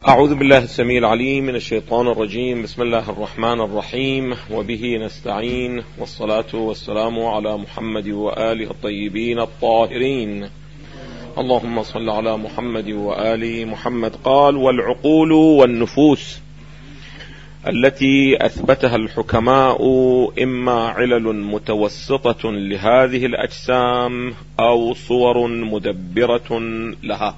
أعوذ بالله السميع العليم من الشيطان الرجيم. بسم الله الرحمن الرحيم، وبه نستعين، والصلاة والسلام على محمد وآله الطيبين الطاهرين. اللهم صل على محمد وآل محمد. قال: والعقول والنفوس التي أثبتها الحكماء إما علل متوسطة لهذه الأجسام أو صور مدبرة لها.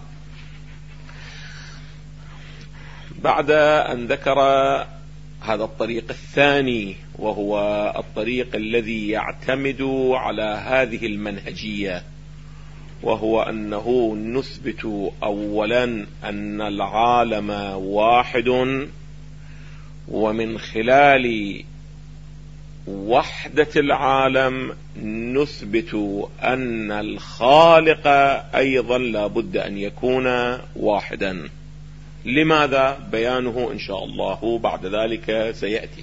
بعد أن ذكر هذا الطريق الثاني، وهو الطريق الذي يعتمد على هذه المنهجية، وهو أنه نثبت أولا أن العالم واحد، ومن خلال وحدة العالم نثبت أن الخالق أيضا لا بد أن يكون واحدا. لماذا؟ بيانه إن شاء الله بعد ذلك سيأتي.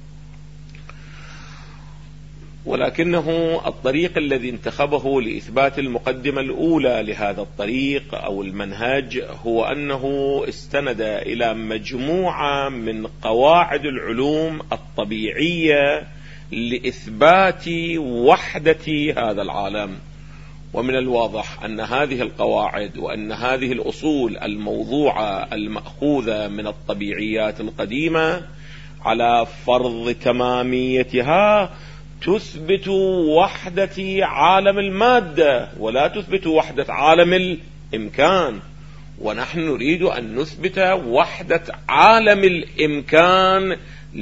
ولكنه الطريق الذي انتخبه لإثبات المقدمة الأولى لهذا الطريق أو المنهج هو أنه استند إلى مجموعة من قواعد العلوم الطبيعية لإثبات وحدة هذا العالم. ومن الواضح أن هذه القواعد وأن هذه الأصول الموضوعة المأخوذة من الطبيعيات القديمة على فرض تماميتها تثبت وحدة عالم المادة، ولا تثبت وحدة عالم الإمكان. ونحن نريد أن نثبت وحدة عالم الإمكان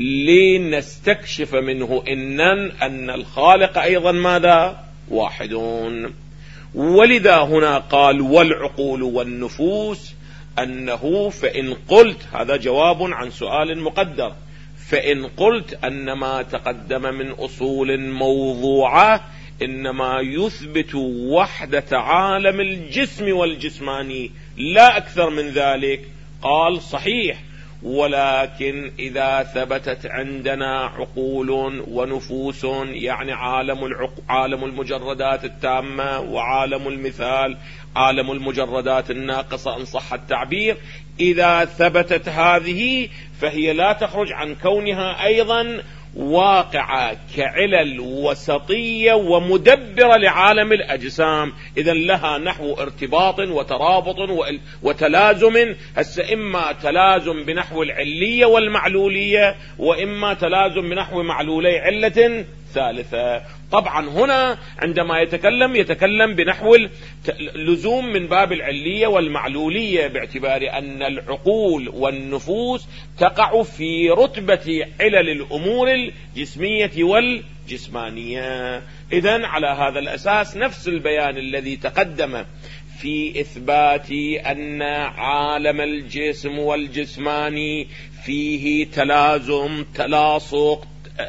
لنستكشف منه أن الخالق أيضا ماذا؟ واحدون. ولذا هنا قال: والعقول والنفوس، أنه فإن قلت، هذا جواب عن سؤال مقدر، فإن قلت أن ما تقدم من أصول موضوعة إنما يثبت وحدة عالم الجسم والجسماني لا أكثر من ذلك، قال: صحيح، ولكن إذا ثبتت عندنا عقول ونفوس، يعني عالم المجردات التامة وعالم المثال، عالم المجردات الناقصة إن صح التعبير، إذا ثبتت هذه فهي لا تخرج عن كونها أيضا واقعة كعلل وسطية ومدبرة لعالم الأجسام. إذن لها نحو ارتباط وترابط وتلازم، إما تلازم بنحو العلية والمعلولية، وإما تلازم بنحو معلولي علة ثالثة. طبعا هنا عندما يتكلم بنحو اللزوم من باب العلية والمعلولية، باعتبار أن العقول والنفوس تقع في رتبة علل الأمور الجسمية والجسمانية. إذن على هذا الأساس نفس البيان الذي تقدم في إثبات أن عالم الجسم والجسماني فيه تلازم، تلاصق،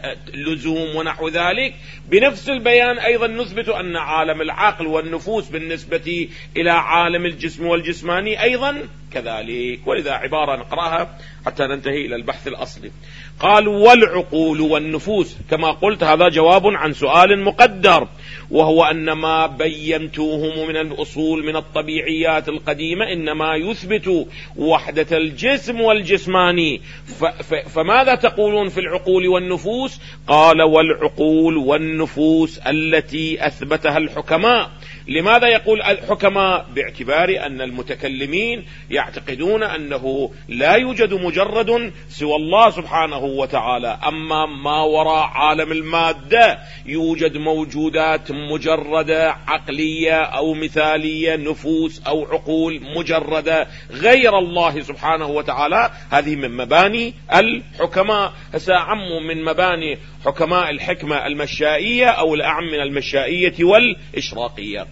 لزوم ونحو ذلك، بنفس البيان أيضا نثبت أن عالم العقل والنفوس بالنسبة إلى عالم الجسم والجسماني أيضا كذلك. ولذا عبارة نقرأها حتى ننتهي إلى البحث الأصلي. قال: والعقول والنفوس، كما قلت هذا جواب عن سؤال مقدر، وهو أن ما بينتوه من الأصول من الطبيعيات القديمة إنما يثبت وحدة الجسم والجسماني. فماذا تقولون في العقول والنفوس؟ قال: والعقول والنفوس التي أثبتها الحكماء. لماذا يقول الحكماء؟ باعتبار أن المتكلمين يعتقدون أنه لا يوجد مجرد سوى الله سبحانه وتعالى، أما ما وراء عالم المادة يوجد موجودات مجردة عقلية أو مثالية، نفوس أو عقول مجردة غير الله سبحانه وتعالى. هذه من مباني الحكماء. سأعم من مباني حكماء الحكمة المشائية، أو الأعم من المشائية والإشراقية.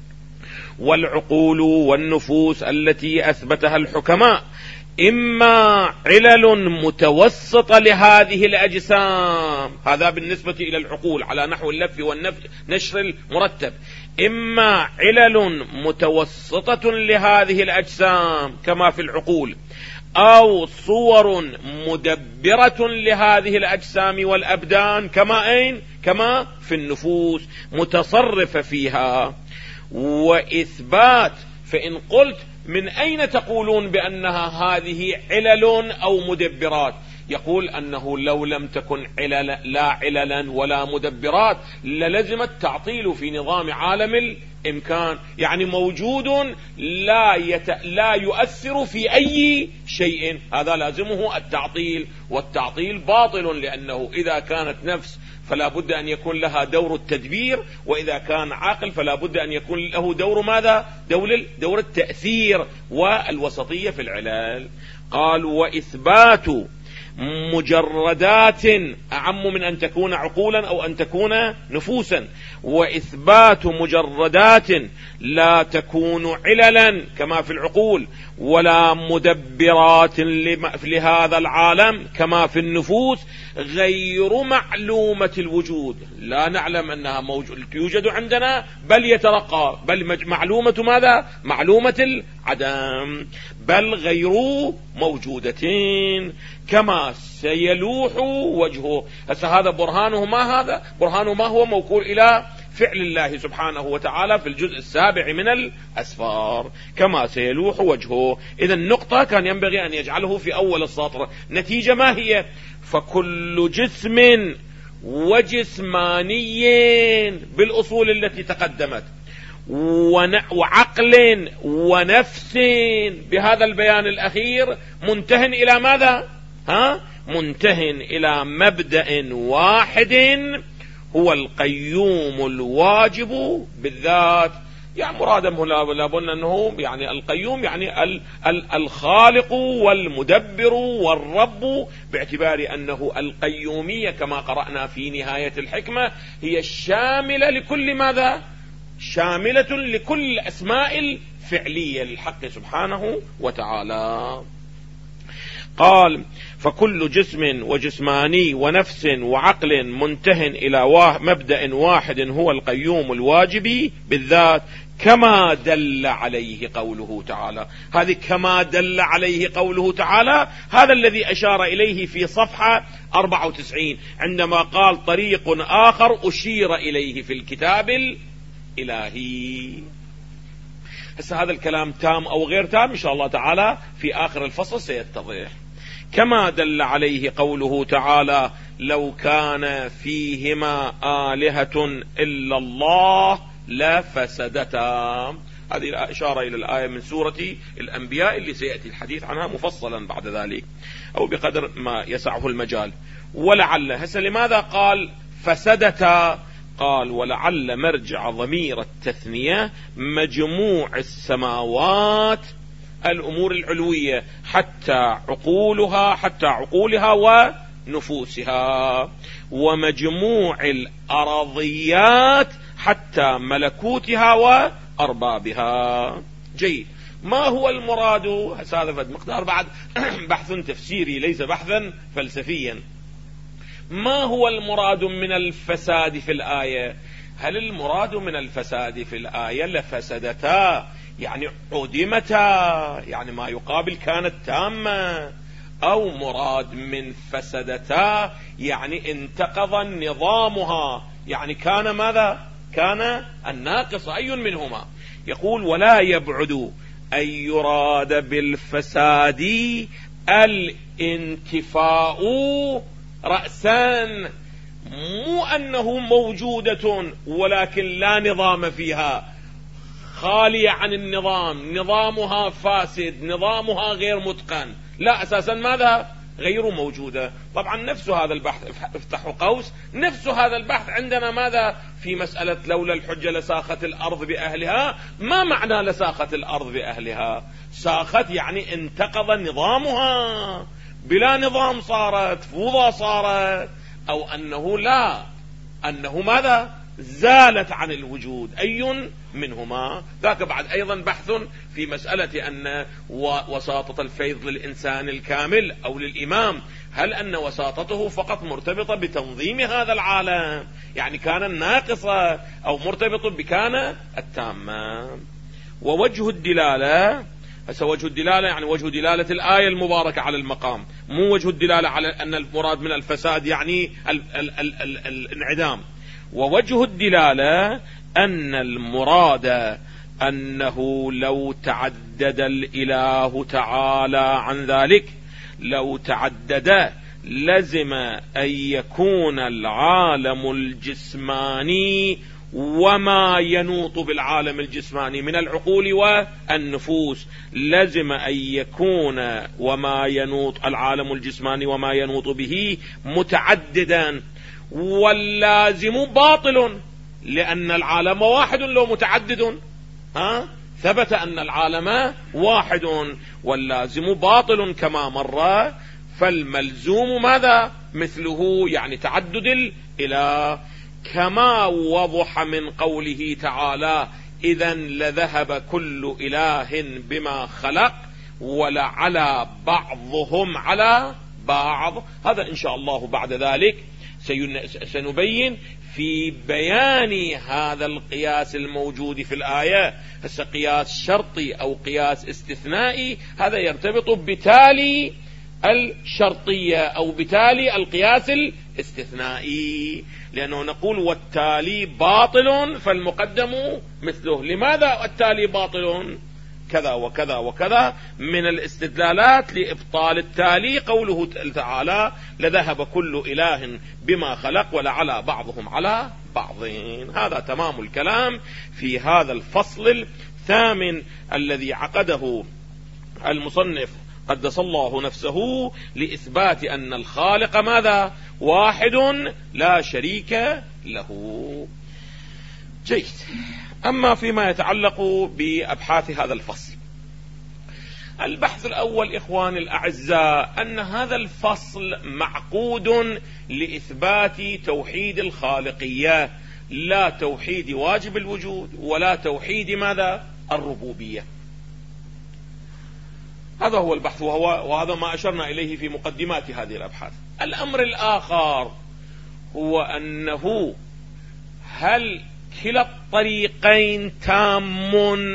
والعقول والنفوس التي أثبتها الحكماء إما علل متوسطة لهذه الأجسام، هذا بالنسبة إلى العقول على نحو اللف والنشر المرتب، إما علل متوسطة لهذه الأجسام كما في العقول، أو صور مدبرة لهذه الأجسام والأبدان كما في النفوس متصرفة فيها. وإثبات، فإن قلت من أين تقولون بأنها هذه علل أو مدبرات؟ يقول أنه لو لم تكن لا عللا ولا مدبرات للزم التعطيل في نظام عالم الإمكان، يعني موجود لا يؤثر في أي شيء، هذا لازمه التعطيل، والتعطيل باطل، لأنه إذا كانت نفس فلا بد أن يكون لها دور التدبير، وإذا كان عاقل فلا بد أن يكون له دور ماذا؟ دور التأثير والوسطية في العلل. قال وإثبات مجردات أعم من أن تكون عقولا أو أن تكون نفوسا، وإثبات مجردات لا تكون عللا كما في العقول ولا مدبرات لهذا العالم كما في النفوس غير معلومة الوجود، لا نعلم أنها يوجد عندنا بل يترقى، بل معلومة ماذا؟ معلومة العدم، بل غير موجودتين كما سيلوح وجهه. هذا برهانه ما هو موكول إلى فعل الله سبحانه وتعالى في الجزء السابع من الأسفار، كما سيلوح وجهه. إذا النقطة كان ينبغي أن يجعله في أول السطر. نتيجة ما هي؟ فكل جسم وجسماني بالأصول التي تقدمت وعقل ونفس بهذا البيان الأخير منتهٍ إلى ماذا؟ منتهٍ إلى مبدأ واحد هو القيوم الواجب بالذات. يعني مرادم لابن أنه يعني القيوم يعني الخالق والمدبر والرب، باعتبار أنه القيومية كما قرأنا في نهاية الحكمة هي الشاملة لكل ماذا؟ شاملة لكل أسماء الفعلية للحق سبحانه وتعالى. قال فكل جسم وجسماني ونفس وعقل منتهٍ إلى مبدأ واحد هو القيوم الواجب بالذات كما دل عليه قوله تعالى. هذه كما دل عليه قوله تعالى هذا الذي أشار إليه في صفحة 94 عندما قال طريق آخر أشير إليه في الكتاب الإلهي. هذا الكلام تام أو غير تام إن شاء الله تعالى في آخر الفصل سيتضح. كما دل عليه قوله تعالى لو كان فيهما آلهة إلا الله لفسدتا. هذه إشارة إلى الآية من سورة الأنبياء اللي سيأتي الحديث عنها مفصلا بعد ذلك أو بقدر ما يسعه المجال. ولعل لماذا قال فسدتا؟ قال ولعل مرجع ضمير التثنية مجموع السماوات الأمور العلوية حتى عقولها ونفوسها، ومجموع الأرضيات حتى ملكوتها وأربابها. جيد. ما هو المراد؟ هذا مقدار بعد بحث تفسيري ليس بحثا فلسفيا. ما هو المراد من الفساد في الآية؟ هل المراد من الفساد في الآية لفسدتا يعني عدمتا يعني ما يقابل كانت تامة، أو مراد من فسدتا يعني انتقض نظامها يعني كان ماذا؟ كان الناقص أي منهما؟ يقول ولا يبعد أن يراد بالفساد الانتفاء رأسا، مو أنه موجودة ولكن لا نظام فيها، خالية عن النظام، نظامها فاسد، نظامها غير متقن، لا أساسا ماذا؟ غير موجودة. طبعا نفس هذا البحث افتحوا قوس، نفس هذا البحث عندنا ماذا في مسألة لولا الحجة لساخت الأرض بأهلها. ما معنى لساخت الأرض بأهلها؟ ساخت يعني انتقض نظامها، بلا نظام صارت، فوضى صارت، أو أنه لا، أنه ماذا؟ زالت عن الوجود، أي منهما؟ ذاك بعد أيضا بحث في مسألة أن وساطة الفيض للإنسان الكامل أو للإمام، هل أن وساطته فقط مرتبطة بتنظيم هذا العالم يعني كان الناقصة، أو مرتبط بكان التامة؟ ووجه الدلالة، وجه الدلالة يعني وجه دلالة الآية المباركة على المقام، مو وجه الدلالة على أن المراد من الفساد يعني الانعدام. ووجه الدلالة أن المراد أنه لو تعدد الإله تعالى عن ذلك، لو تعدد لزم أن يكون العالم الجسماني وما ينوط بالعالم الجسماني من العقول والنفوس، لزم أن يكون وما ينوط العالم الجسماني وما ينوط به متعددا، واللازم باطل لأن العالم واحد لو متعدد. ثبت أن العالم واحد واللازم باطل كما مر، فالملزوم ماذا؟ مثله، يعني تعدد الإله، كما وضح من قوله تعالى: إذا لذهب كل إله بما خلق ولعلى بعضهم على بعض. هذا إن شاء الله بعد ذلك سنبين في بيان هذا القياس الموجود في الآية. هسه قياس شرطي أو قياس استثنائي، هذا يرتبط بتالي الشرطية أو بتالي القياس الاستثنائي، لأنه نقول والتالي باطل فالمقدم مثله. لماذا التالي باطل؟ كذا وكذا وكذا من الاستدلالات لإبطال التالي. قوله تعالى: لذهب كل إله بما خلق ولعلى بعضهم على بعض. هذا تمام الكلام في هذا الفصل الثامن الذي عقده المصنف قدس الله نفسه لإثبات أن الخالق ماذا؟ واحد لا شريك له. جيد. أما فيما يتعلق بأبحاث هذا الفصل، البحث الأول إخواني الأعزاء أن هذا الفصل معقود لإثبات توحيد الخالقية، لا توحيد واجب الوجود ولا توحيد ماذا؟ الربوبية. هذا هو البحث، وهذا ما أشرنا إليه في مقدمات هذه الأبحاث. الأمر الآخر هو أنه هل كلا الطريقين تام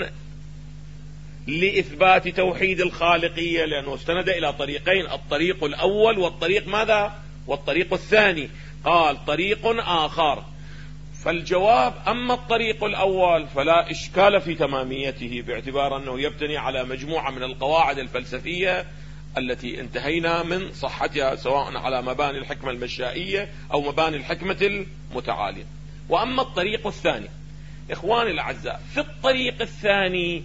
لإثبات توحيد الخالقية؟ لأنه استند إلى طريقين، الطريق الأول والطريق ماذا؟ والطريق الثاني. قال طريق آخر، فالجواب: أما الطريق الأول فلا إشكال في تماميته، باعتبار أنه يبتني على مجموعة من القواعد الفلسفية التي انتهينا من صحتها، سواء على مباني الحكمة المشائية أو مباني الحكمة المتعالية. وأما الطريق الثاني إخواني الأعزاء، في الطريق الثاني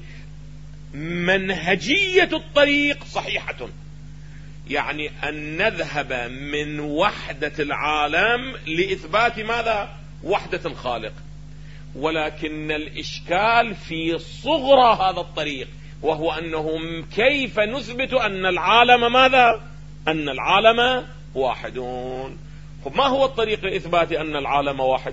منهجية الطريق صحيحة، يعني أن نذهب من وحدة العالم لإثبات ماذا؟ وحدة الخالق، ولكن الإشكال في صغرى هذا الطريق، وهو أنه كيف نثبت أن العالم ماذا؟ أن العالم واحد. ما هو الطريق لإثبات أن العالم واحد؟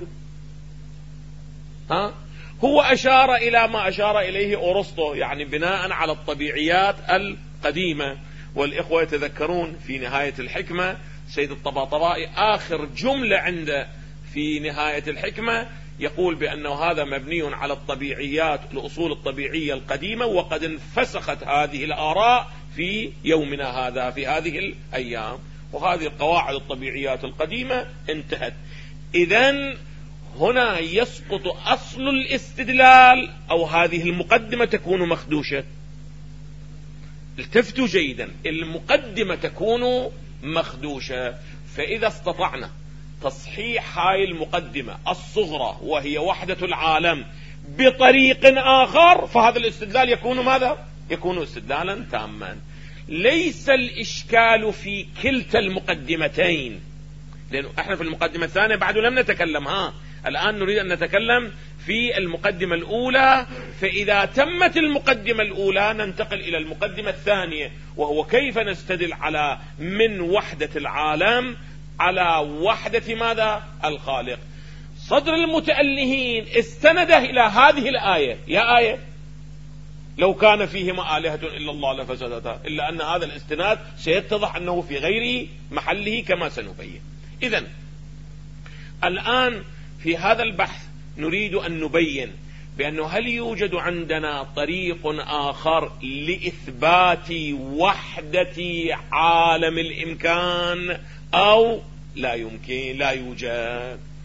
هو أشار إلى ما أشار إليه أرسطو، يعني بناء على الطبيعيات القديمة. والإخوة يتذكرون في نهاية الحكمة سيد الطباطبائي آخر جملة عنده في نهاية الحكمة يقول بأنه هذا مبني على الطبيعيات، الأصول الطبيعية القديمة، وقد انفسخت هذه الآراء في يومنا هذا في هذه الأيام، وهذه القواعد الطبيعيات القديمة انتهت. إذن هنا يسقط أصل الاستدلال، أو هذه المقدمة تكون مخدوشة. التفتوا جيدا، المقدمة تكون مخدوشة. فإذا استطعنا تصحيح هاي المقدمة الصغرى وهي وحدة العالم بطريق آخر، فهذا الاستدلال يكون ماذا؟ يكون استدلالا تاما. ليس الإشكال في كلتا المقدمتين، لأنه احنا في المقدمة الثانية بعد لم نتكلم، الآن نريد أن نتكلم في المقدمة الأولى. فإذا تمت المقدمة الأولى ننتقل إلى المقدمة الثانية، وهو كيف نستدل على من وحدة العالم على وحدة ماذا؟ الخالق. صدر المتألهين استند إلى هذه الآية: يا آية لو كان فيهما آلهة إلا الله لفسدتا، إلا أن هذا الاستناد سيتضح أنه في غير محله كما سنبين. إذن الآن في هذا البحث نريد أن نبين بأنه هل يوجد عندنا طريق آخر لإثبات وحدة عالم الإمكان أو لا يمكن، لا يوجد.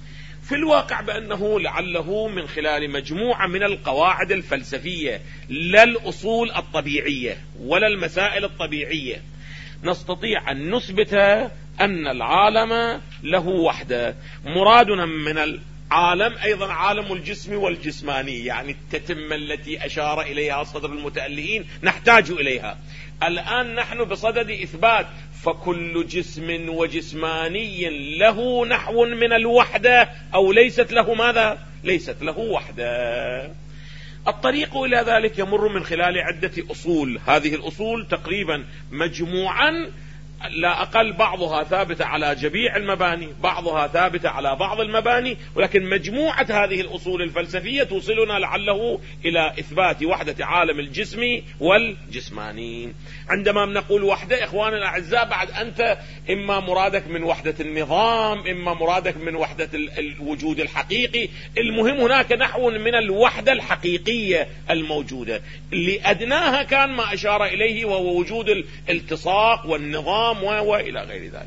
في الواقع بأنه لعله من خلال مجموعة من القواعد الفلسفية لا الأصول الطبيعية ولا المسائل الطبيعية نستطيع أن نثبت أن العالم له وحدة. مرادنا من العالم أيضا عالم الجسم والجسماني، يعني التتمة التي أشار إليها صدر المتألهين نحتاج إليها. الآن نحن بصدد إثبات فكل جسم وجسماني له نحو من الوحدة أو ليست له ماذا؟ ليست له وحدة. الطريق إلى ذلك يمر من خلال عدة أصول. هذه الأصول تقريبا مجموعا لا أقل بعضها ثابتة على جميع المباني، بعضها ثابتة على بعض المباني، ولكن مجموعة هذه الأصول الفلسفية توصلنا لعله إلى إثبات وحدة عالم الجسم والجسماني. عندما نقول وحدة إخواننا الأعزاء، بعد أنت إما مرادك من وحدة النظام، إما مرادك من وحدة الوجود الحقيقي، المهم هناك نحو من الوحدة الحقيقية الموجودة. لأدناها كان ما أشار إليه وهو وجود الالتصاق والنظام وإلى غير ذلك.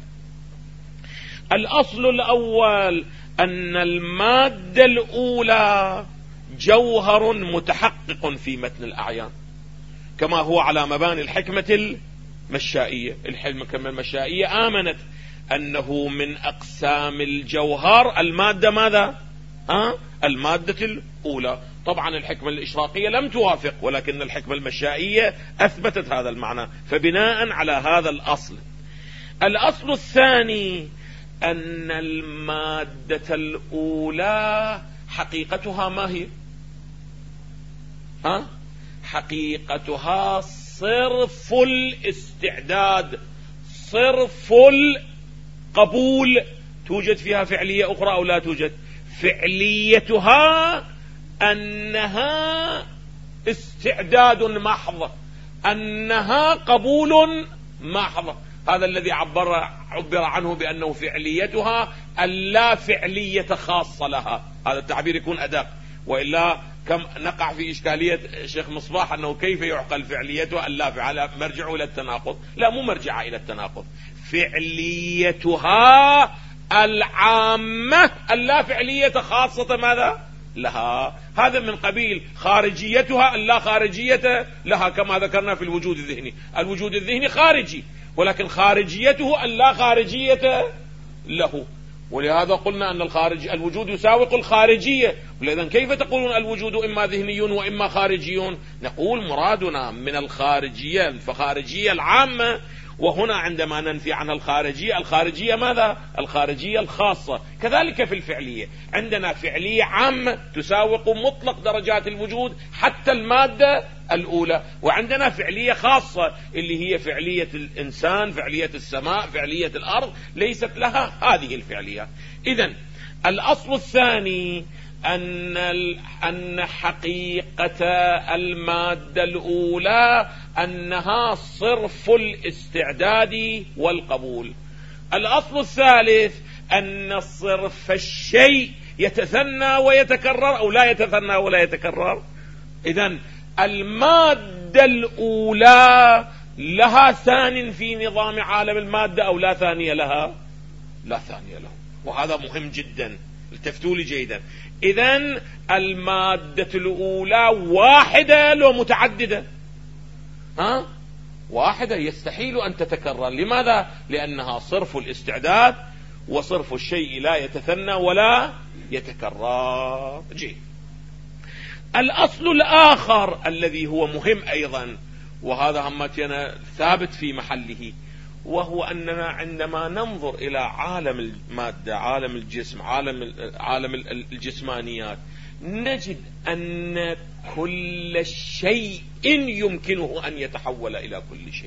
الأصل الأول أن المادة الأولى جوهر متحقق في متن الأعيان، كما هو على مباني الحكمة المشائية. الحكمة المشائية آمنت أنه من أقسام الجوهر المادة ماذا؟ المادة الأولى. طبعا الحكمة الإشراقية لم توافق، ولكن الحكمة المشائية أثبتت هذا المعنى. فبناء على هذا الأصل، الأصل الثاني أن المادة الأولى حقيقتها ما هي؟ حقيقتها صرف الاستعداد، صرف القبول. توجد فيها فعلية أخرى أو لا توجد؟ فعليتها أنها استعداد محض، أنها قبول محض. هذا الذي عبر عنه بأنه فعليتها اللا فعلية خاصة لها. هذا التعبير يكون أدق، وإلا كم نقع في إشكالية شيخ مصباح أنه كيف يعقل فعليتها اللا فعل، مرجع إلى التناقض. لا، مو مرجع إلى التناقض، فعليتها العامة اللا فعلية خاصة ماذا لها. هذا من قبيل خارجيتها اللا خارجية لها، كما ذكرنا في الوجود الذهني. الوجود الذهني خارجي، ولكن خارجيته اللا خارجية له. ولهذا قلنا أن الوجود يساوق الخارجية. ولذا كيف تقولون الوجود إما ذهني وإما خارجي؟ نقول مرادنا من الخارجية فخارجية العامة، وهنا عندما ننفي عنها الخارجية ماذا؟ الخارجية الخاصة. كذلك في الفعلية، عندنا فعلية عامة تساوق مطلق درجات الوجود حتى المادة الأولى، وعندنا فعلية خاصة اللي هي فعلية الإنسان، فعلية السماء، فعلية الأرض، ليست لها هذه الفعلية. إذن الأصل الثاني أن حقيقة المادة الأولى أنها صرف الاستعداد والقبول. الأصل الثالث أن صرف الشيء يتثنى ويتكرر أو لا يتثنى ولا يتكرر. إذن المادة الأولى لها ثان في نظام عالم المادة أو لا ثانية لها؟ لا ثانية له، وهذا مهم جدا، التفتوا لي جيدا. إذن المادة الأولى واحدة لو متعددة؟ واحدة، يستحيل أن تتكرر. لماذا؟ لأنها صرف الاستعداد، وصرف الشيء لا يتثنى ولا يتكرر. جيد. الأصل الآخر الذي هو مهم أيضا، وهذا همتنا ثابت في محله، وهو أننا عندما ننظر إلى عالم المادة، عالم الجسم، عالم الجسمانيات، نجد أن كل شيء يمكنه أن يتحول إلى كل شيء.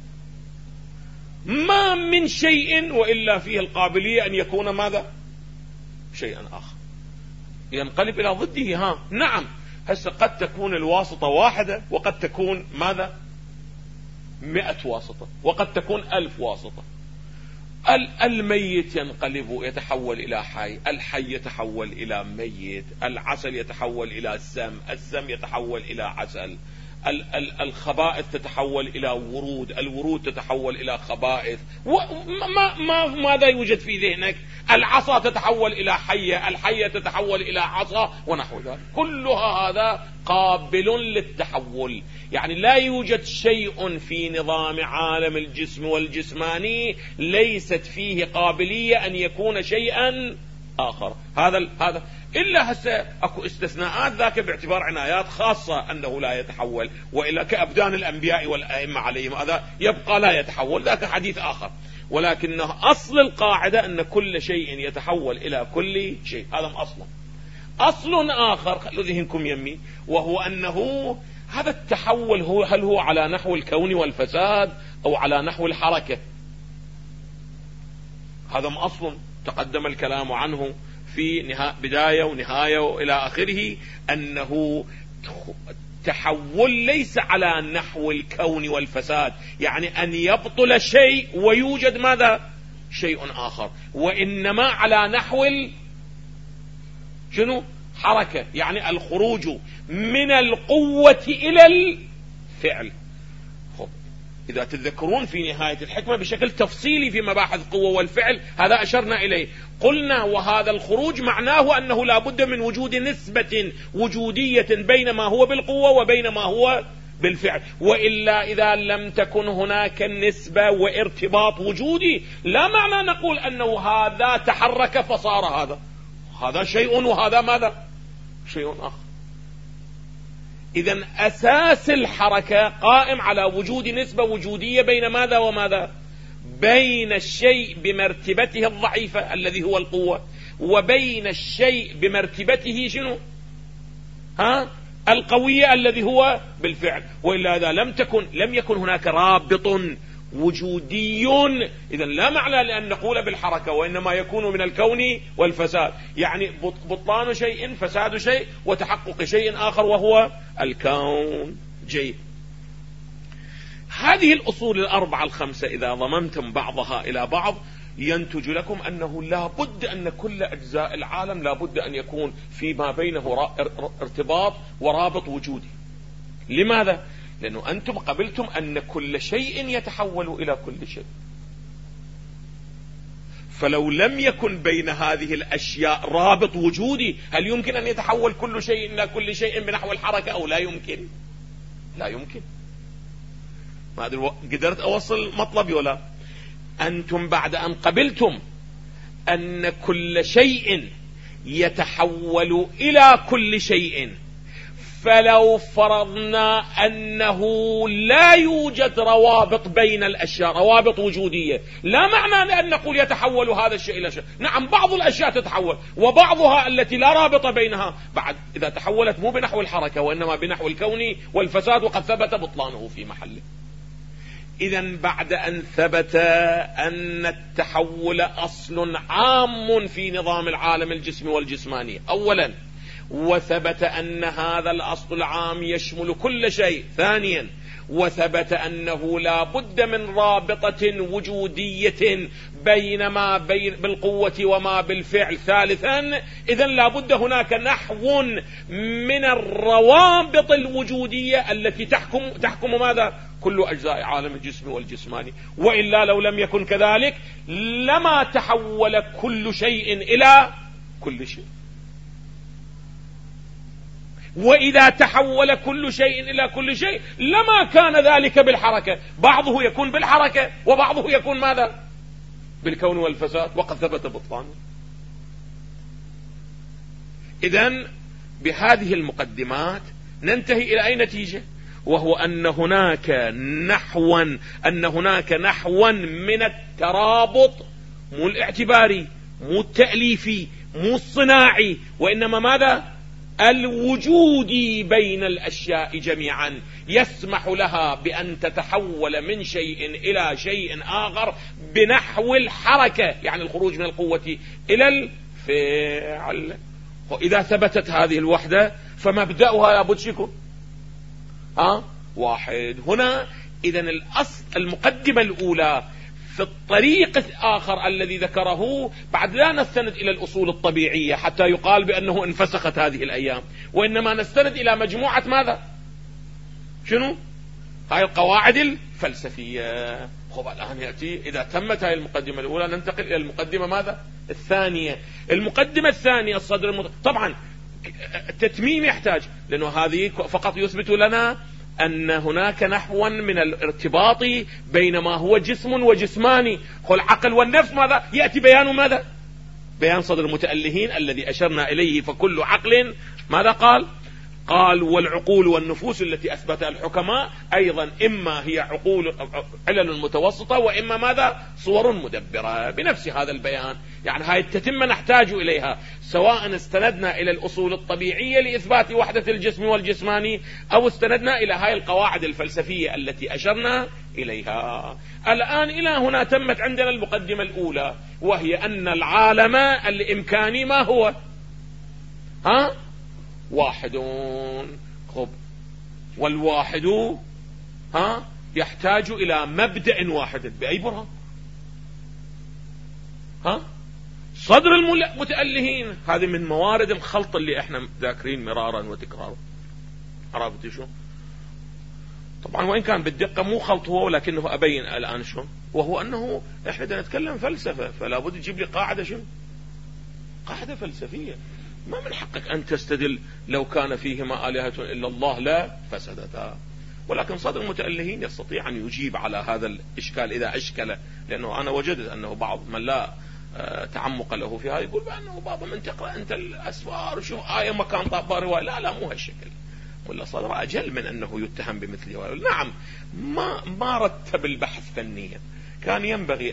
ما من شيء وإلا فيه القابلية أن يكون ماذا؟ شيئا آخر، ينقلب إلى ضده. نعم، هسه قد تكون الواسطة واحدة، وقد تكون ماذا؟ 100 واسطة، وقد تكون 1000 واسطة. الميت ينقلب يتحول إلى حي، الحي يتحول إلى ميت، العسل يتحول إلى السم، السم يتحول إلى عسل، الخبائث تتحول إلى ورود، الورود تتحول إلى خبائث، ماذا يوجد في ذهنك؟ العصا تتحول إلى حية، الحية تتحول إلى عصا ونحو ذلك، كلها هذا قابل للتحول. يعني لا يوجد شيء في نظام عالم الجسم والجسماني ليست فيه قابلية أن يكون شيئا آخر. هذا إلا هسه أكو استثناءات، ذاك باعتبار عنايات خاصة أنه لا يتحول، وإلا كأبدان الأنبياء والأئمة عليهم هذا يبقى لا يتحول، ذاك حديث آخر. ولكنه أصل القاعدة أن كل شيء يتحول إلى كل شيء، هذا أصل آخر خلوا ذهنكم يمي، وهو أنه هذا التحول هل هو على نحو الكون والفساد أو على نحو الحركة؟ هذا أصل تقدم الكلام عنه في بداية ونهاية وإلى آخره، أنه تحول ليس على نحو الكون والفساد، يعني أن يبطل شيء ويوجد ماذا؟ شيء آخر، وإنما على نحو شنو؟ حركة، يعني الخروج من القوة إلى الفعل. إذا تذكرون في نهاية الحكمة بشكل تفصيلي في مباحث القوة والفعل هذا أشرنا إليه، قلنا وهذا الخروج معناه أنه لا بد من وجود نسبة وجودية بين ما هو بالقوة وبين ما هو بالفعل، وإلا إذا لم تكن هناك نسبة وارتباط وجودي لا معنى نقول أنه هذا تحرك فصار هذا شيء وهذا ماذا؟ شيء آخر. إذن أساس الحركة قائم على وجود نسبة وجودية بين ماذا وماذا؟ بين الشيء بمرتبته الضعيفة الذي هو القوة، وبين الشيء بمرتبته شنو؟ القوية الذي هو بالفعل. وإلا إذا لم يكن هناك رابط وجودي، إذن لا معنى لأن نقول بالحركة، وإنما يكون من الكون والفساد، يعني بطلان شيء فساد شيء وتحقق شيء آخر وهو الكون. جيد. هذه الأصول الأربعة الخمسة إذا ضممتم بعضها إلى بعض ينتج لكم أنه لا بد أن كل أجزاء العالم لا بد أن يكون فيما بينه ارتباط ورابط وجودي. لماذا؟ لأنه أنتم قبلتم أن كل شيء يتحول إلى كل شيء، فلو لم يكن بين هذه الأشياء رابط وجودي هل يمكن أن يتحول كل شيء إلى كل شيء بنحو الحركة أو لا يمكن؟ لا يمكن. ما أدري قدرت أوصل مطلبي ولا؟ أنتم بعد أن قبلتم أن كل شيء يتحول إلى كل شيء، فلو فرضنا أنه لا يوجد روابط بين الأشياء، روابط وجودية، لا معنى أن نقول يتحول هذا الشيء إلى شيء. نعم بعض الأشياء تتحول، وبعضها التي لا رابط بينها بعد إذا تحولت مو بنحو الحركة وإنما بنحو الكون والفساد، وقد ثبت بطلانه في محله. إذن بعد أن ثبت أن التحول أصل عام في نظام العالم الجسمي والجسماني أولا، وثبت أن هذا الأصل العام يشمل كل شيء ثانيا، وثبت أنه لا بد من رابطة وجودية بين ما بالقوة وما بالفعل ثالثا، إذن لا بد هناك نحو من الروابط الوجودية التي تحكم ماذا؟ كل أجزاء عالم الجسم والجسماني، وإلا لو لم يكن كذلك لما تحول كل شيء إلى كل شيء. وإذا تحول كل شيء إلى كل شيء لما كان ذلك بالحركة، بعضه يكون بالحركة وبعضه يكون ماذا؟ بالكون والفساد، وقد ثبت بطلانه. إذن بهذه المقدمات ننتهي إلى أي نتيجة؟ وهو أن هناك نحوا من الترابط، مو الاعتباري مو التأليفي مو الصناعي، وإنما ماذا؟ الوجودي بين الأشياء جميعا، يسمح لها بأن تتحول من شيء إلى شيء آخر بنحو الحركة، يعني الخروج من القوة إلى الفعل. وإذا ثبتت هذه الوحدة فمبدأها لابد شكون؟ واحد. هنا إذن الأصل المقدمة الأولى في الطريق الآخر الذي ذكره، بعد لا نستند إلى الأصول الطبيعية حتى يقال بأنه انفسخت هذه الأيام، وإنما نستند إلى مجموعة ماذا؟ شنو؟ هاي القواعد الفلسفية. خب الآن يأتي إذا تمت هاي المقدمة الأولى ننتقل إلى المقدمة ماذا؟ الثانية. المقدمة الثانية الصدر طبعا تتميم يحتاج، لأنه هذه فقط يثبت لنا أن هناك نحوا من الارتباط بين ما هو جسم وجسماني. قل العقل والنفس ماذا؟ يأتي بيان ماذا؟ بيان صدر المتألهين الذي أشرنا إليه. فكل عقل ماذا قال؟ قال والعقول والنفوس التي أثبتها الحكماء أيضا إما هي عقول علل متوسطة وإما ماذا؟ صور مدبرة، بنفس هذا البيان. يعني هاي التتمة نحتاج إليها، سواء استندنا إلى الأصول الطبيعية لإثبات وحدة الجسم والجسماني أو استندنا إلى هاي القواعد الفلسفية التي أشرنا إليها. الآن إلى هنا تمت عندنا المقدمة الأولى، وهي أن العالم الإمكاني ما هو؟ واحد. خب والواحد يحتاج إلى مبدأ واحد. بأي برهان؟ صدر المتألهين. هذه من موارد الخلط اللي احنا ذاكرين مرارا وتكرارا. عرفت شو؟ طبعا وإن كان بالدقة مو خلط هو، ولكنه أبين الآن شو، وهو أنه احنا نتكلم فلسفة، فلا بد تجيب لي قاعدة شو؟ قاعدة فلسفية. ما من حقك أن تستدل لو كان فيهما آلهة إلا الله لا فسدتا. ولكن صدر المتألهين يستطيع أن يجيب على هذا الإشكال إذا أشكل، لأنه أنا وجدت أنه بعض من لا تعمق له في هذا يقول بأنه بابا من تقرأ أنت الأسفار وشوف آية مكان طابة رواية. لا مو هالشكل. ولا صدر أجل من أنه يتهم بمثله. نعم ما رتب البحث فنيا. كان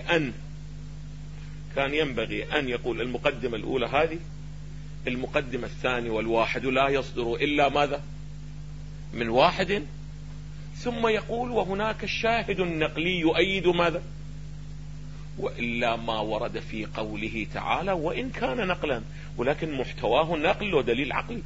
ينبغي أن يقول المقدمة الأولى هذه، المقدمة الثانية والواحد لا يصدر إلا ماذا؟ من واحد، ثم يقول وهناك الشاهد النقلي يؤيد ماذا؟ وإلا ما ورد في قوله تعالى وإن كان نقلا، ولكن محتواه نقل ودليل عقلي.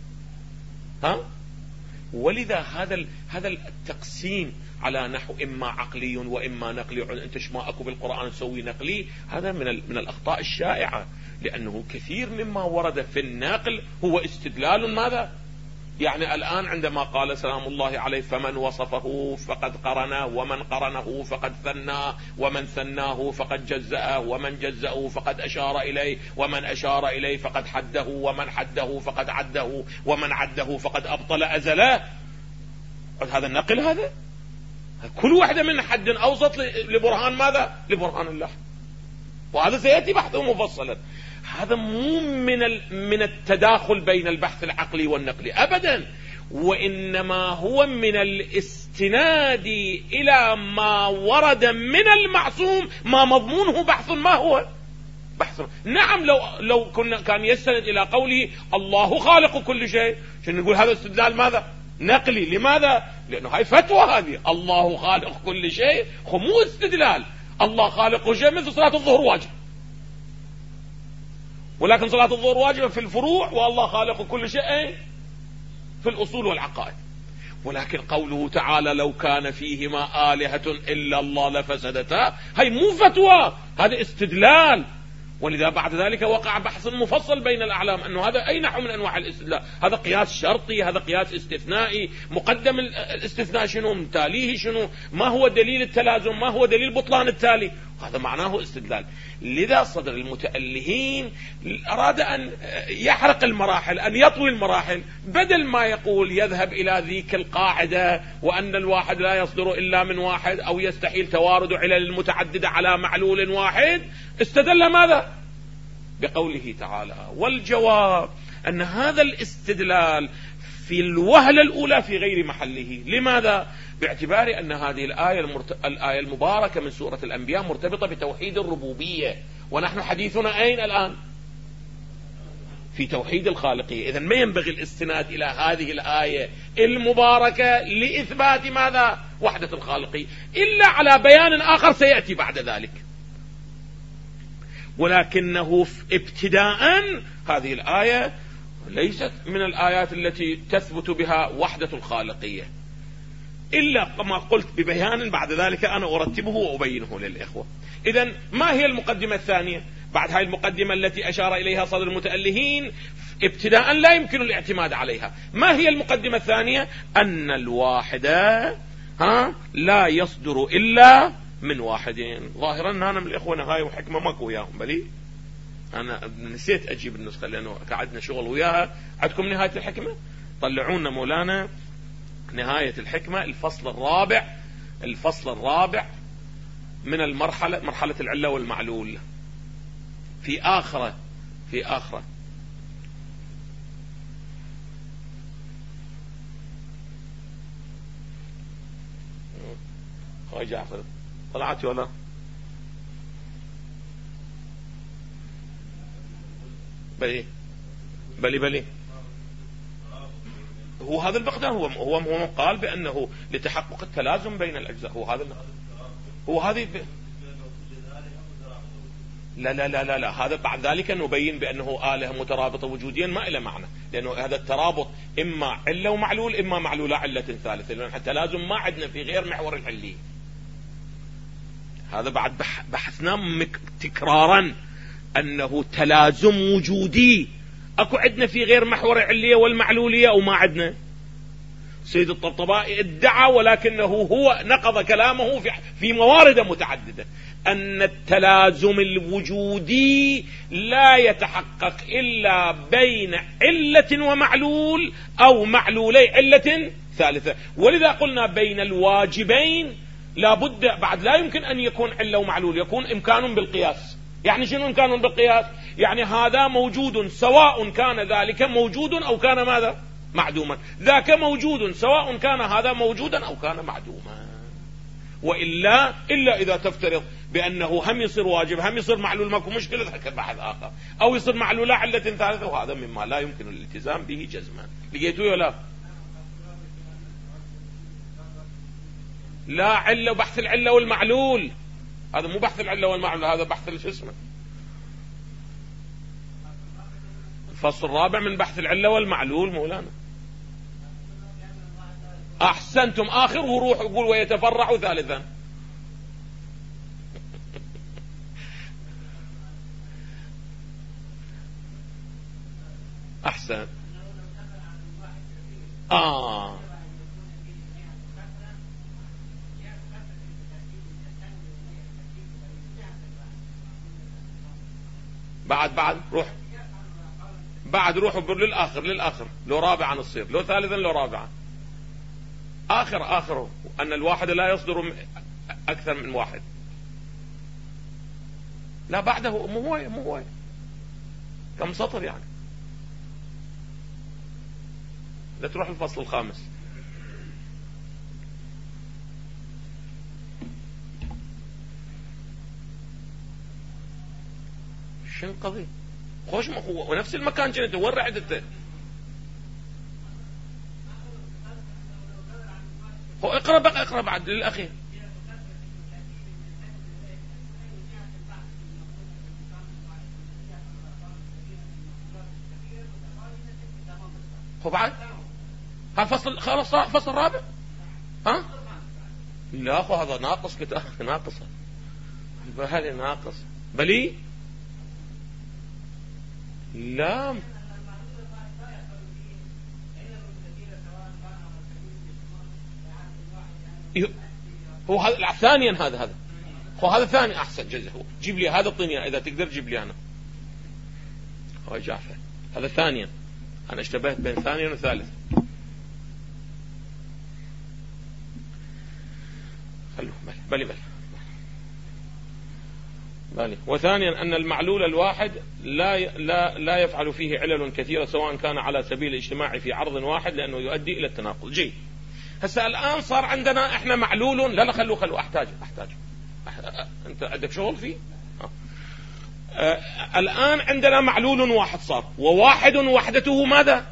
ولذا هذا التقسيم على نحو إما عقلي وإما نقلي، أنت ما أكو بالقرآن تسوي نقلي، هذا من الأخطاء الشائعة، لأنه كثير مما ورد في النقل هو استدلال ماذا؟ يعني الآن عندما قال سلام الله عليه فمن وصفه فقد قرنه، ومن قرنه فقد ثناه، ومن ثناه فقد جزأه، ومن جزأه فقد أشار إليه، ومن أشار إليه فقد حده، ومن حده فقد عده، ومن عده فقد أبطل أزله. هذا النقل، هذا كل واحدة من حد أوسط لبرهان ماذا؟ لبرهان الله. وهذا سيأتي بحثه مفصلا. هذا مو من التداخل بين البحث العقلي والنقلي أبدا، وإنما هو من الاستناد إلى ما ورد من المعصوم، ما مضمونه بحث. ما هو بحث؟ نعم لو كان يستند إلى قوله الله خالق كل شيء، شنو نقول؟ هذا استدلال ماذا؟ نقلي. لماذا؟ لأنه هاي فتوى، هذه الله خالق كل شيء مو استدلال. الله خالق كل شيء مثل صلاة الظهر واجب، ولكن صلاة الظهر واجبة في الفروع، والله خالق كل شيء في الأصول والعقائد. ولكن قوله تعالى لو كان فيهما آلهة إلا الله لفسدتا، هاي مو فتوى، هذا استدلال. ولذا بعد ذلك وقع بحث مفصل بين الأعلام أنه هذا أي نوع من أنواع الاستدلال. هذا قياس شرطي، هذا قياس استثنائي. مقدم الاستثناء شنو؟ تاليه شنو؟ ما هو دليل التلازم؟ ما هو دليل بطلان التالي؟ هذا معناه استدلال. لذا صدر المتألهين أراد أن يحرق المراحل، أن يطوي المراحل، بدل ما يقول يذهب إلى ذيك القاعدة وأن الواحد لا يصدر إلا من واحد، أو يستحيل توارد علل المتعددة على معلول واحد، استدل ماذا؟ بقوله تعالى. والجواب أن هذا الاستدلال في الوهلة الأولى في غير محله. لماذا؟ باعتبار أن هذه الآية المباركة من سورة الأنبياء مرتبطة بتوحيد الربوبية، ونحن حديثنا أين الآن؟ في توحيد الخالقية. إذن ما ينبغي الاستناد إلى هذه الآية المباركة لإثبات ماذا؟ وحدة الخالقية، إلا على بيان آخر سيأتي بعد ذلك. ولكنه ابتداء هذه الآية ليست من الآيات التي تثبت بها وحدة الخالقية، إلا كما قلت ببيان بعد ذلك أنا أرتبه وأبينه للإخوة. إذن ما هي المقدمة الثانية بعد هاي المقدمة التي أشار إليها صدر المتألهين؟ ابتداء لا يمكن الاعتماد عليها. ما هي المقدمة الثانية؟ أن الواحدة لا يصدر إلا من واحدين. ظاهرا أنا من الإخوة نهاية وحكمة ماكو وياهم، بلي أنا نسيت أجيب النسخة لأنه قعدنا شغل وياها. عندكم نهاية الحكمة؟ طلعونا مولانا نهاية الحكمة الفصل الرابع من مرحلة العلة والمعلول في آخره خوي جعفر طلعت ولا؟ بلي هو هذا الفقدان هو قال بأنه لتحقق التلازم بين الأجزاء. هو هذه لا هذا بعد ذلك نبين بأنه آلهة مترابطة وجوديا ما إلى معنى، لأنه هذا الترابط إما علة ومعلول إما معلولة علة ثالثة، لأن التلازم ما عندنا في غير محور العلي. هذا بعد بحثناه تكرارا أنه تلازم وجودي أكو عندنا في غير محور العلية والمعلولية أو ما عندنا. سيد الطبطبائي ادعى ولكنه هو نقض كلامه في موارد متعددة أن التلازم الوجودي لا يتحقق إلا بين علة ومعلول أو معلولي علة ثالثة. ولذا قلنا بين الواجبين لابد بعد لا يمكن أن يكون علة ومعلول، يكون إمكان بالقياس. يعني شنو إمكان بالقياس؟ يعني هذا موجود سواء كان ذلك موجود أو كان ماذا؟ معدوما. ذاك موجود سواء كان هذا موجودا أو كان معدوما. وإلا إذا تفترض بأنه هم يصير واجب هم يصير معلول ماكو مشكلة، ذاك بحث آخر. أو يصير معلولة علة ثالثة، وهذا مما لا يمكن الالتزام به جزما. لقيتوا ولا لا؟ علة بحث العلة والمعلول، هذا مو بحث العلة والمعلول، هذا بحث شو اسمه الفصل الرابع من بحث العلة والمعلول مولانا. أحسنتم، آخره روح يقول ويتفرع ثالثا. أحسن. بعد روح للآخر لو رابعا نصير، لو ثالثا لو رابعا. آخره أن الواحد لا يصدر أكثر من واحد. لا بعده مو هو كم سطر يعني. لا تروح الفصل الخامس. شنو القضية؟ خوش هو ونفس المكان كنت وين رعدته؟ هو اقرأ بعد للأخير. هو بعد هالفصل خلاص فصل رابع. لا أخو هذا ناقص كتاب ناقصة. هذه ناقص بلي لا هو هذا ثانيا هذا ثاني أحسن جزء. هو جيب لي هذا الطينية إذا تقدر جيب لي أنا خوي جعفر. هذا ثانيا، أنا اشتبهت بين ثانيا وثالث. خلوه بلي. وثانيا أن المعلول الواحد لا يفعل فيه علل كثيرة سواء كان على سبيل الاجتماع في عرض واحد لأنه يؤدي إلى التناقض. جي هسه الآن صار عندنا إحنا معلول. لا خلوه أحتاج أنت عندك شغل فيه. الآن عندنا معلول واحد صار، وواحد وحدته ماذا؟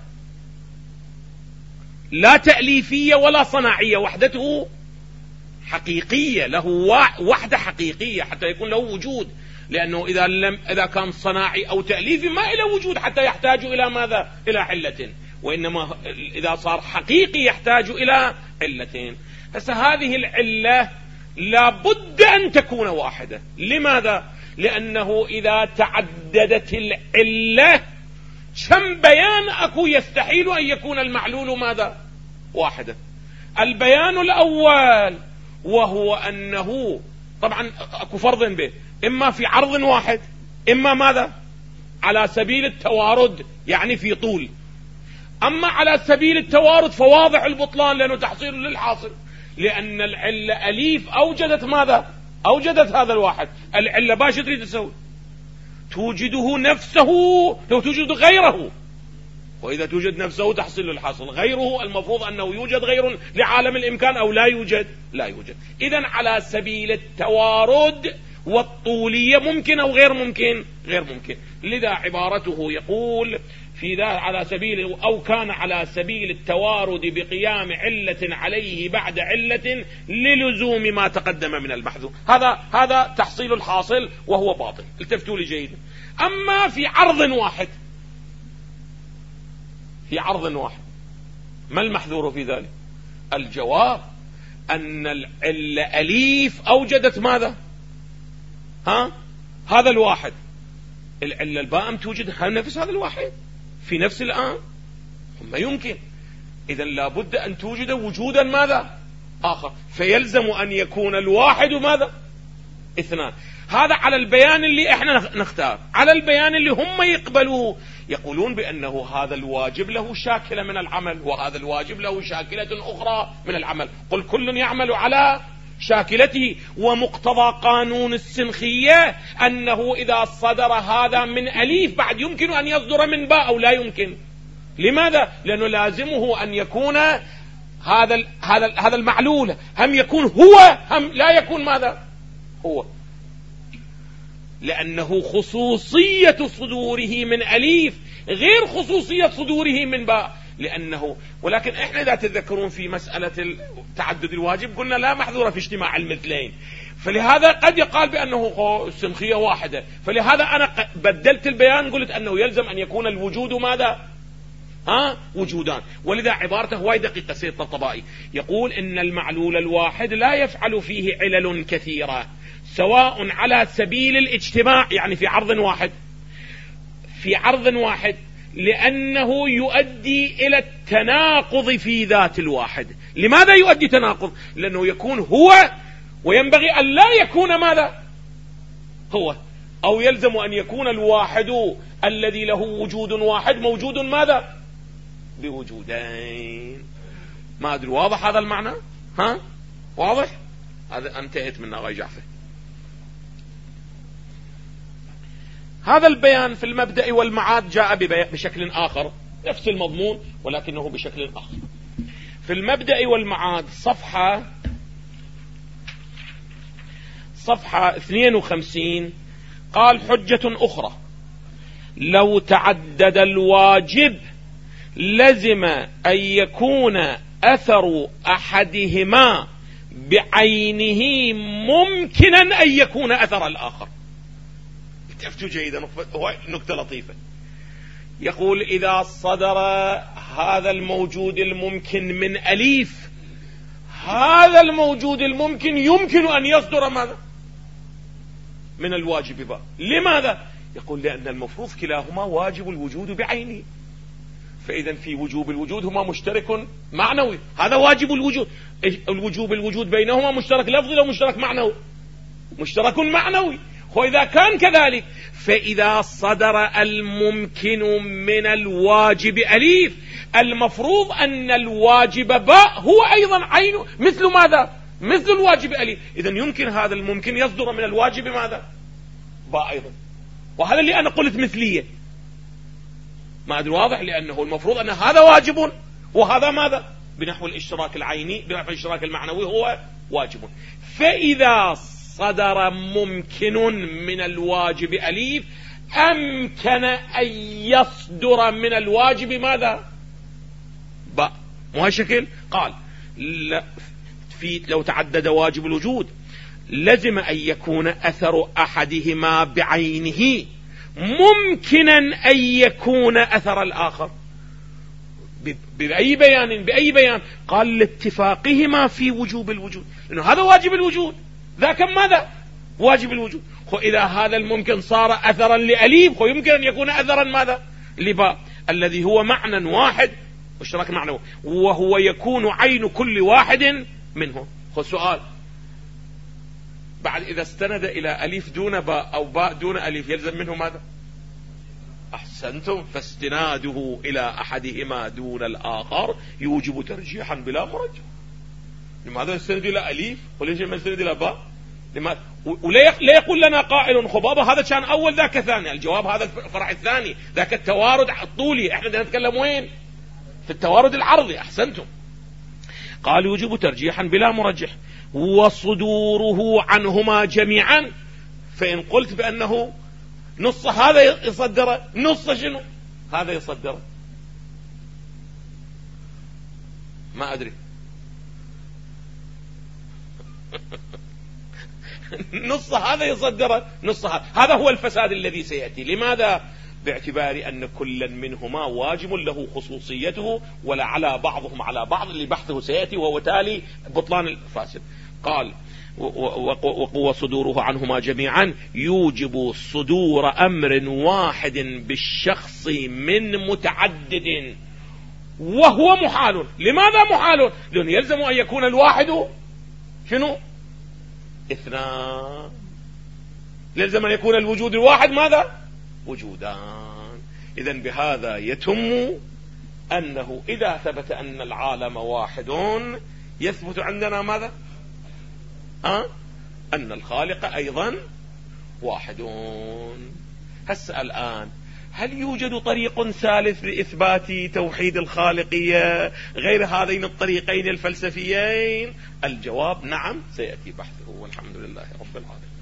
لا تأليفية ولا صناعية، وحدته حقيقية، له وحدة حقيقية حتى يكون له وجود. لأنه إذا كان صناعي أو تأليفي ما إلى وجود حتى يحتاج إلى ماذا؟ إلى علة. وإنما إذا صار حقيقي يحتاج إلى علتين. هسه هذه العلة لابد أن تكون واحدة. لماذا؟ لأنه إذا تعددت العلة كم بيان أكو يستحيل أن يكون المعلول ماذا؟ واحدا. البيان الأول وهو أنه طبعا أكو فرض به، إما في عرض واحد، إما ماذا؟ على سبيل التوارد، يعني في طول. أما على سبيل التوارد فواضح البطلان، لأنه تحصيل للحاصل، لأن العلة أليف أوجدت ماذا؟ أوجدت هذا الواحد. العلة باش تريد تسوي؟ توجده نفسه لو توجد غيره، وإذا توجد نفسه تحصل للحاصل. غيره المفروض أنه يوجد غير لعالم الإمكان أو لا يوجد؟ لا يوجد. إذن على سبيل التوارد والطولية ممكن أو غير ممكن؟ غير ممكن. لذا عبارته يقول في ذا على سبيل أو كان على سبيل التوارد بقيام علة عليه بعد علة للزوم ما تقدم من المحذوف. هذا تحصيل الحاصل وهو باطل. التفتوا لي جيدا. أما في عرض واحد، في عرض واحد ما المحذور في ذلك؟ الجواب أن العلة أليف أوجدت ماذا؟ هذا الواحد. العلة الباء توجد نفس هذا الواحد في نفس الآن؟ ما يمكن. إذن لابد أن توجد وجودا ماذا؟ آخر. فيلزم أن يكون الواحد ماذا؟ اثنان. هذا على البيان اللي احنا نختار. على البيان اللي هم يقبلوه يقولون بأنه هذا الواجب له شاكلة من العمل، وهذا الواجب له شاكلة أخرى من العمل. قل كل يعمل على شاكلته. ومقتضى قانون السنخية أنه إذا صدر هذا من أليف بعد يمكن أن يصدر من باء أو لا يمكن. لماذا؟ لأنه لازمه أن يكون هذا المعلول هم يكون هو، هم لا يكون ماذا؟ هو. لأنه خصوصية صدوره من أليف غير خصوصية صدوره من باء. لأنه ولكن إحنا إذا تذكرون في مسألة تعدد الواجب قلنا لا محذورة في اجتماع المثلين، فلهذا قد يقال بأنه السنخية واحدة. فلهذا أنا بدلت البيان، قلت أنه يلزم أن يكون الوجود ماذا؟ وجودان. ولذا عبارته هواي دقيقة سيد الطبطبائي يقول إن المعلول الواحد لا يفعل فيه علل كثيرة، سواء على سبيل الاجتماع يعني في عرض واحد، في عرض واحد، لأنه يؤدي إلى التناقض في ذات الواحد. لماذا يؤدي تناقض؟ لأنه يكون هو وينبغي أن لا يكون ماذا؟ هو. أو يلزم أن يكون الواحد الذي له وجود واحد موجود ماذا؟ بوجودين. ما أدري واضح هذا المعنى؟ واضح؟ هذا انتهت من أغا جعفر. هذا البيان في المبدأ والمعاد جاء بشكل آخر، نفس المضمون ولكنه بشكل آخر. في المبدأ والمعاد صفحة 52 قال حجة أخرى: لو تعدد الواجب لزم أن يكون أثر أحدهما بعينه ممكنا أن يكون أثر الآخر. تفتوا جيدا، نكتة لطيفة. يقول إذا صدر هذا الموجود الممكن من أليف، هذا الموجود الممكن يمكن أن يصدر ماذا؟ من الواجب باء. لماذا؟ يقول لأن المفروض كلاهما واجب الوجود بعينه، فإذا في وجوب الوجود هما مشترك معنوي. هذا واجب الوجود. الوجود بينهما مشترك لفظي أو مشترك معنوي؟ مشترك معنوي. وإذا كان كذلك فإذا صدر الممكن من الواجب أليف، المفروض أن الواجب باء هو أيضا عينه مثل ماذا؟ مثل الواجب أليف. إذن يمكن هذا الممكن يصدر من الواجب ماذا؟ باء أيضا. وهذا اللي أنا قلت مثلية. ما أدري واضح؟ لأنه المفروض أن هذا واجب وهذا ماذا؟ بنحو الاشتراك العيني، بنحو الاشتراك المعنوي هو واجب. فإذا صدر ممكن من الواجب أليف أمكن أن يصدر من الواجب ماذا؟ باء. مو هالشكل؟ قال لو تعدد واجب الوجود لزم أن يكون أثر أحدهما بعينه ممكنا أن يكون أثر الآخر. بأي بيان؟ قال لاتفاقهما في وجوب الوجود، لأنه هذا واجب الوجود، ذاك ماذا؟ واجب الوجود. وإذا هذا الممكن صار أثرا لأليف ويمكن أن يكون أثرا ماذا؟ لباء الذي هو معنى واحد واشتراك معنوي، وهو يكون عين كل واحد منهم. خذ سؤال، بعد إذا استند إلى ألف دون باء أو باء دون ألف يلزم منه ماذا؟ أحسنتم، فاستناده إلى أحدهما دون الآخر يوجب ترجيحا بلا مرجح. لماذا يستند إلى ألف وليش ما يستند إلى باء؟ لماذا؟ ولا يقول لنا قائل خبابة هذا كان أول ذاك ثاني. الجواب هذا الفرع الثاني، ذاك التوارد الطولي، احنا بدنا نتكلم وين؟ في التوارد العرضي. أحسنتم. قال يوجب ترجيحا بلا مرجح وصدوره عنهما جميعا. فإن قلت بأنه نص هذا يصدره، نص شنو هذا يصدره؟ ما أدري. نص هذا يصدره، نص هذا هو الفساد الذي سيأتي. لماذا؟ باعتبار أن كل منهما واجب له خصوصيته ولا على بعضهم على بعض، اللي بحثه سيأتي وهو تالي بطلان الفاسد. قال وقوى صدوره عنهما جميعا يوجب صدور أمر واحد بالشخص من متعدد وهو محال. لماذا محال؟ لأنه يلزم أن يكون الواحد شنو؟ اثنان. يلزم أن يكون الوجود الواحد ماذا؟ وجودان. إذن بهذا يتم أنه إذا ثبت أن العالم واحد يثبت عندنا ماذا؟ أن الخالق أيضا واحد. هسه الآن هل يوجد طريق ثالث لإثبات توحيد الخالقية غير هذين الطريقين الفلسفيين؟ الجواب نعم، سيأتي بحثه والحمد لله رب العالمين.